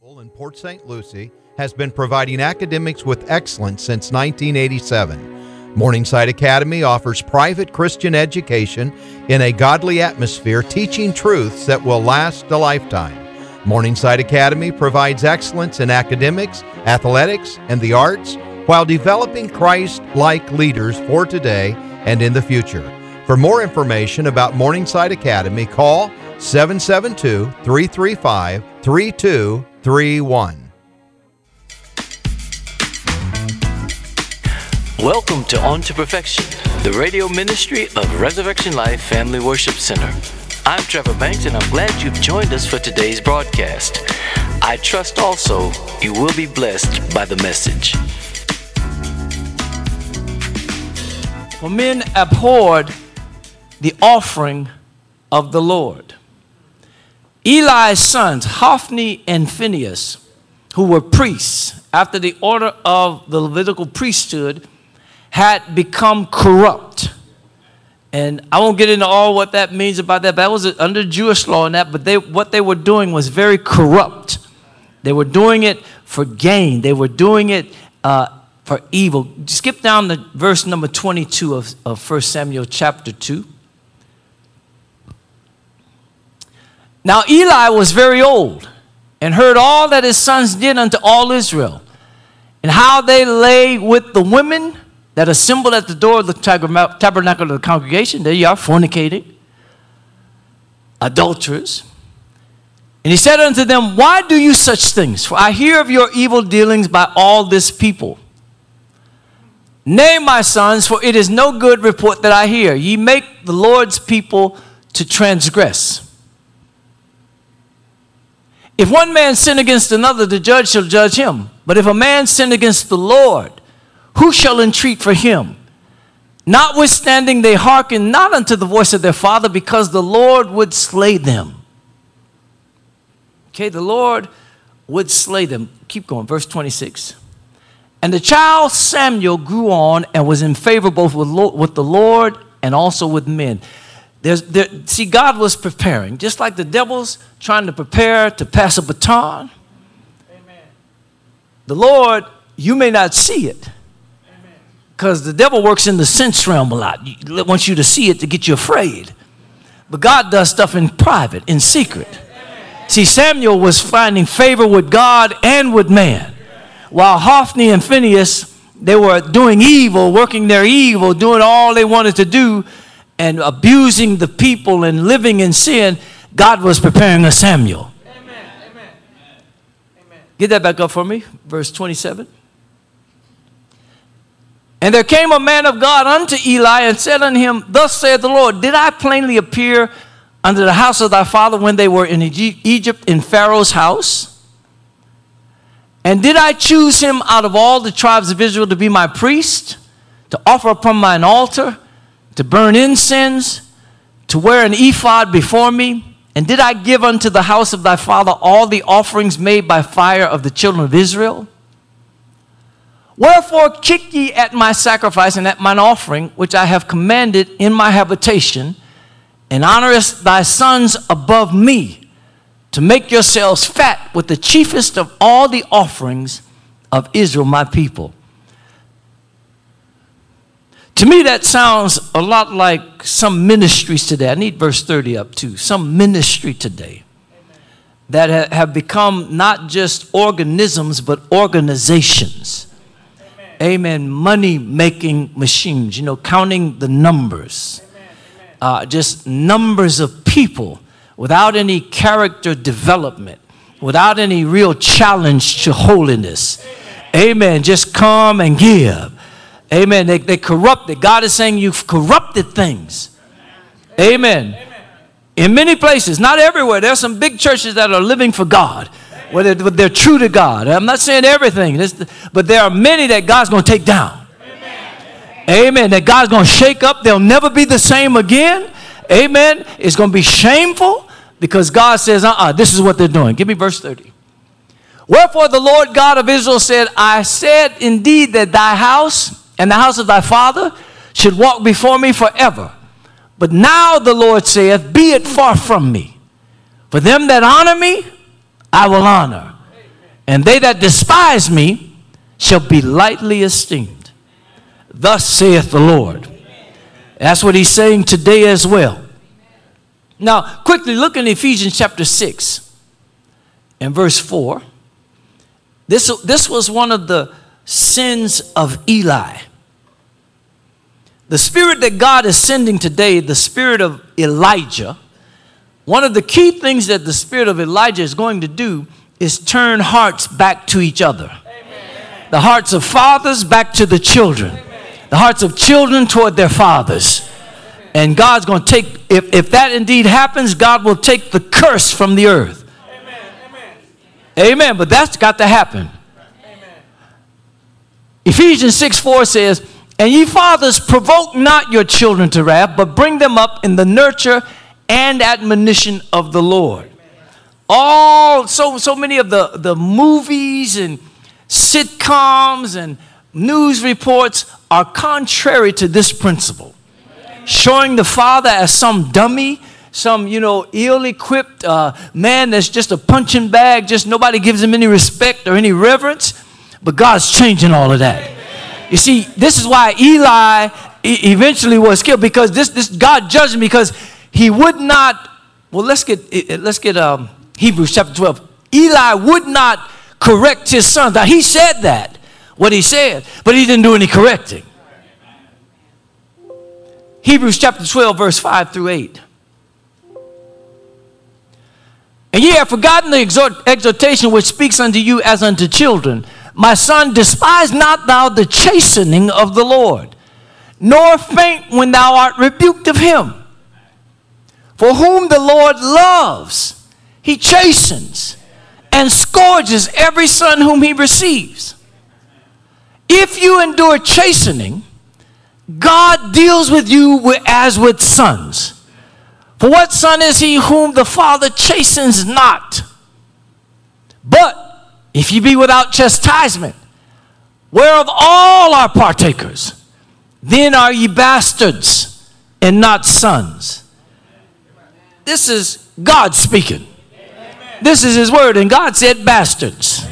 In Port St. Lucie has been providing academics with excellence since 1987. Morningside Academy offers private Christian education in a godly atmosphere, teaching truths that will last a lifetime. Morningside Academy provides excellence in academics, athletics, and the arts while developing Christ-like leaders for today and in the future. For more information about Morningside Academy, call 772-335-3231. Welcome to On to Perfection, the radio ministry of Resurrection Life Family Worship Center. I'm Trevor Banks, and I'm glad you've joined us for today's broadcast. I trust also you will be blessed by the message. For men abhorred the offering of the Lord. Eli's sons, Hophni and Phinehas, who were priests after the order of the Levitical priesthood, had become corrupt. And I won't get into all what that means about that, but that was under Jewish law and that, but what they were doing was very corrupt. They were doing it for gain. They were doing it for evil. Skip down to verse number 22 of 1 Samuel chapter 2. Now Eli was very old and heard all that his sons did unto all Israel, and how they lay with the women that assembled at the door of the tabernacle of the congregation. There you are, fornicating, adulterers. And he said unto them, why do you such things? For I hear of your evil dealings by all this people. Nay, my sons, for it is no good report that I hear. Ye make the Lord's people to transgress. If one man sin against another, the judge shall judge him. But if a man sin against the Lord, who shall entreat for him? Notwithstanding, they hearken not unto the voice of their father, because the Lord would slay them. Okay, the Lord would slay them. Keep going, verse 26. And the child Samuel grew on and was in favor both with the Lord and also with men. See, God was preparing, just like the devil's trying to prepare to pass a baton. Amen. The Lord, you may not see it, because the devil works in the sense realm a lot. He wants you to see it to get you afraid. But God does stuff in private, in secret. See, Samuel was finding favor with God and with man, while Hophni and Phinehas, they were doing evil, working their evil, doing all they wanted to do, and abusing the people and living in sin. God was preparing a Samuel. Amen. Amen. Get that back up for me, verse 27. And there came a man of God unto Eli and said unto him, thus saith the Lord, did I plainly appear unto the house of thy father when they were in Egypt in Pharaoh's house? And did I choose him out of all the tribes of Israel to be my priest, to offer upon mine altar, to burn incense, to wear an ephod before me? And did I give unto the house of thy father all the offerings made by fire of the children of Israel? Wherefore kick ye at my sacrifice and at mine offering, which I have commanded in my habitation, and honorest thy sons above me, to make yourselves fat with the chiefest of all the offerings of Israel, my people. To me, that sounds a lot like some ministries today. I need verse 30 up too. Some ministry today that have become not just organisms, but organizations. Amen. Money-making machines, counting the numbers. Just numbers of people without any character development, without any real challenge to holiness. Amen. Just come and give. Amen. They corrupted. God is saying you've corrupted things. Amen. In many places, not everywhere. There are some big churches that are living for God, where they're true to God. I'm not saying everything, but there are many that God's going to take down. Amen. That God's going to shake up. They'll never be the same again. Amen. It's going to be shameful, because God says, this is what they're doing. Give me verse 30. Wherefore the Lord God of Israel said, I said indeed that thy house and the house of thy father should walk before me forever. But now the Lord saith, be it far from me. For them that honor me, I will honor. and they that despise me shall be lightly esteemed. Thus saith the Lord. That's what he's saying today as well. Now, quickly look in Ephesians chapter 6 and verse 4. This was one of the sins of Eli. The spirit that God is sending today, the spirit of Elijah, one of the key things that the spirit of Elijah is going to do is turn hearts back to each other. Amen. The hearts of fathers back to the children. Amen. The hearts of children toward their fathers. And God's going to take, if that indeed happens, God will take the curse from the earth. Amen. Amen. But that's got to happen. Amen. Ephesians 6:4 says, and ye fathers, provoke not your children to wrath, but bring them up in the nurture and admonition of the Lord. So many of the movies and sitcoms and news reports are contrary to this principle, showing the father as some dummy, some ill-equipped man that's just a punching bag, just nobody gives him any respect or any reverence. But God's changing all of that. You see, this is why Eli eventually was killed, because this God judged him because he would not. Well, let's get Hebrews chapter 12. Eli would not correct his sons. Now he said that, what he said, but he didn't do any correcting. Hebrews chapter 12, verse 5 through 8. And ye have forgotten the exhortation which speaks unto you as unto children. My son, despise not thou the chastening of the Lord, nor faint when thou art rebuked of him. For whom the Lord loves, he chastens and scourges every son whom he receives. If you endure chastening, God deals with you as with sons. For what son is he whom the Father chastens not? But if ye be without chastisement, whereof all are partakers, then are ye bastards and not sons. This is God speaking. This is his word, and God said bastards.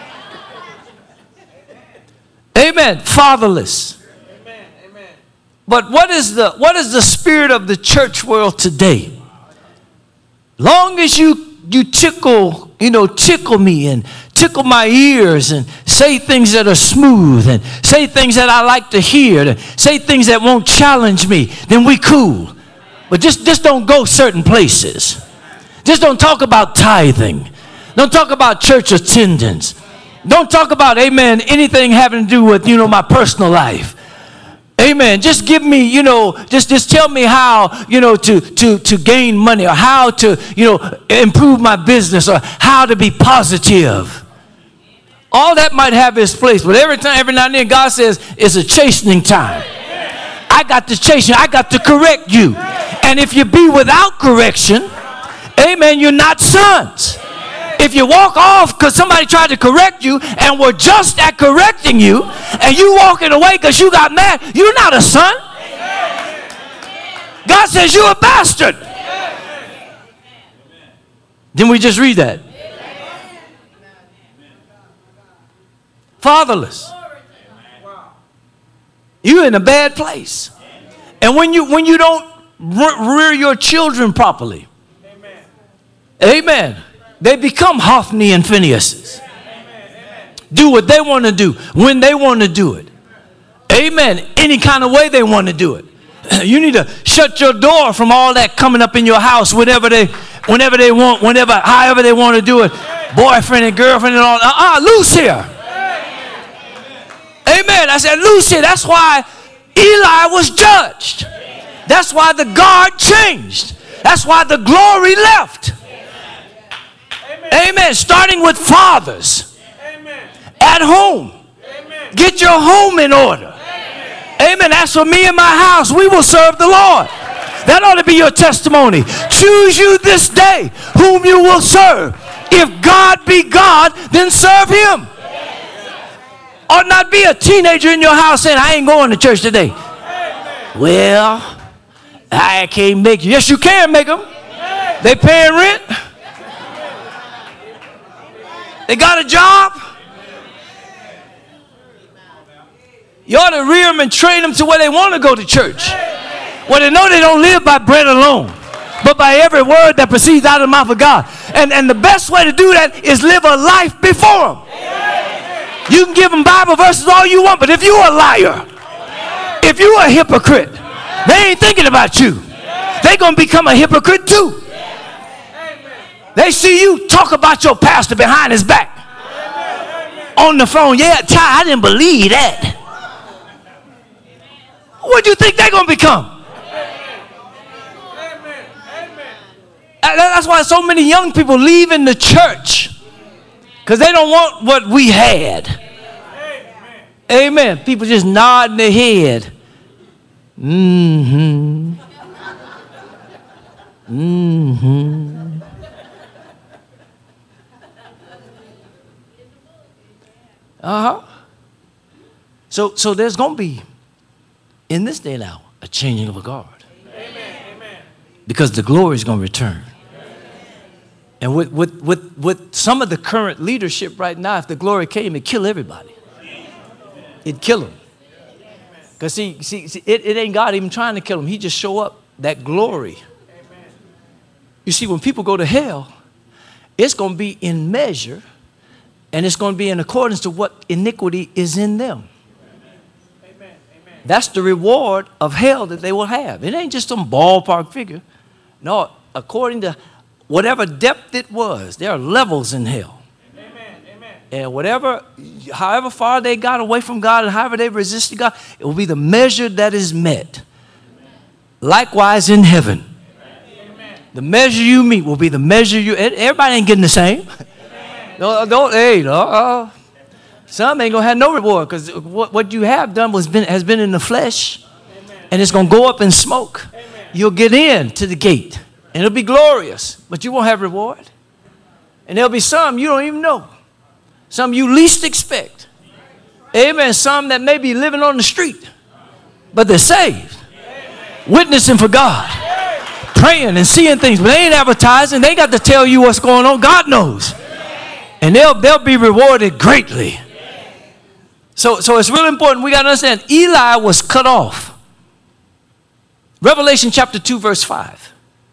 Amen. Fatherless. But what is the spirit of the church world today? Long as you tickle me and tickle my ears and say things that are smooth and say things that I like to hear and say things that won't challenge me, then we cool. But just don't go certain places. Just don't talk about tithing. Don't talk about church attendance. Don't talk about, amen, anything having to do with, my personal life. Amen. Just give me, just tell me how, to gain money, or how to, improve my business, or how to be positive. All that might have its place, but every now and then God says it's a chastening time. I got to chasten, I got to correct you. And if you be without correction, amen, you're not sons. If you walk off because somebody tried to correct you and were just at correcting you, and you walking away because you got mad, you're not a son. God says you're a bastard. Didn't we just read that? Fatherless. You're in a bad place. And when you don't rear your children properly, amen, they become Hophni and Phinehas. Do what they want to do, when they want to do it. Amen. Any kind of way they want to do it. You need to shut your door from all that coming up in your house, whenever they want, however they want to do it. Boyfriend and girlfriend and all. Loose here. Amen. I said, loose here. That's why Eli was judged. That's why the guard changed. That's why the glory left. Amen. Starting with fathers. At home. Get your home in order. Amen. As for me and my house, we will serve the Lord. That ought to be your testimony. Choose you this day whom you will serve. If God be God, then serve him. Ought not be a teenager in your house saying, I ain't going to church today. Well, I can't make you. Yes, you can make them. They paying rent. They got a job. You ought to rear them and train them to where they want to go to church. Where they know they don't live by bread alone, but by every word that proceeds out of the mouth of God. And the best way to do that is live a life before them. You can give them Bible verses all you want, but if you're a liar, if you're a hypocrite, they ain't thinking about you. They're going to become a hypocrite too. They see you talk about your pastor behind his back on the phone. Yeah, Ty, I didn't believe that. What do you think they're going to become? That's why so many young people leaving the church, because they don't want what we had. Amen. People just nodding their head. Mm-hmm. Mm-hmm. Uh-huh. So there's going to be, in this day now, a changing of a guard. Amen. Because the glory is going to return. And with some of the current leadership right now, if the glory came, it'd kill everybody. It'd kill them. Because see, it ain't God even trying to kill them. He just show up that glory. You see, when people go to hell, it's going to be in measure, and it's going to be in accordance to what iniquity is in them. That's the reward of hell that they will have. It ain't just some ballpark figure. No, according to whatever depth it was, there are levels in hell. And however far they got away from God and however they resisted God, it will be the measure that is met. Likewise in heaven. The measure you meet will be the measure you... Everybody ain't getting the same. Some ain't going to have no reward, because what you have done has been in the flesh. And it's going to go up in smoke. You'll get in to the gate. And it'll be glorious, but you won't have reward. And there'll be some you don't even know. Some you least expect. Amen. Some that may be living on the street, but they're saved. Witnessing for God. Praying and seeing things, but they ain't advertising. They got to tell you what's going on. God knows. And they'll be rewarded greatly. So it's really important. We got to understand, Eli was cut off. Revelation chapter 2, verse 5.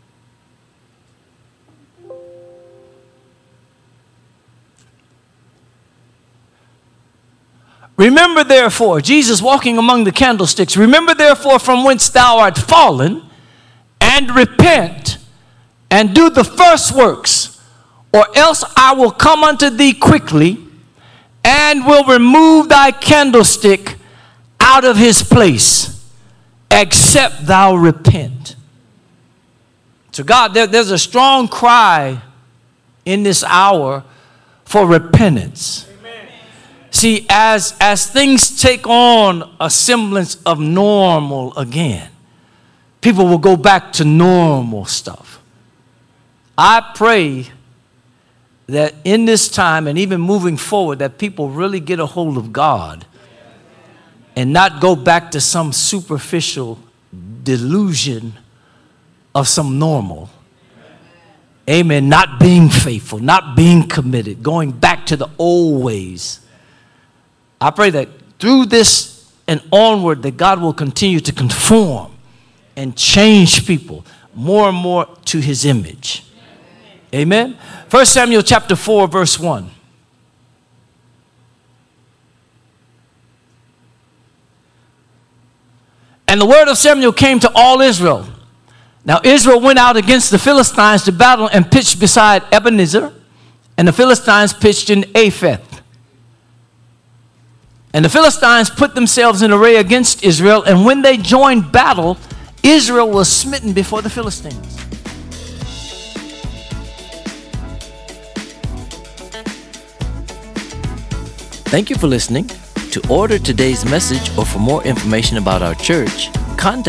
Remember therefore, Jesus walking among the candlesticks, remember therefore from whence thou art fallen, and repent, and do the first works, or else I will come unto thee quickly, and will remove thy candlestick out of his place, except thou repent. So God, there's a strong cry in this hour for repentance. See, as things take on a semblance of normal again, people will go back to normal stuff. I pray that in this time and even moving forward, that people really get a hold of God and not go back to some superficial delusion of some normal. Amen. Not being faithful, not being committed, going back to the old ways. I pray that through this and onward, that God will continue to conform and change people more and more to his image. Amen. 1 Samuel chapter 4, verse 1. And the word of Samuel came to all Israel. Now Israel went out against the Philistines to battle and pitched beside Ebenezer, and the Philistines pitched in Apheth. And the Philistines put themselves in array against Israel, and when they joined battle, Israel was smitten before the Philistines. Thank you for listening. To order today's message or for more information about our church, contact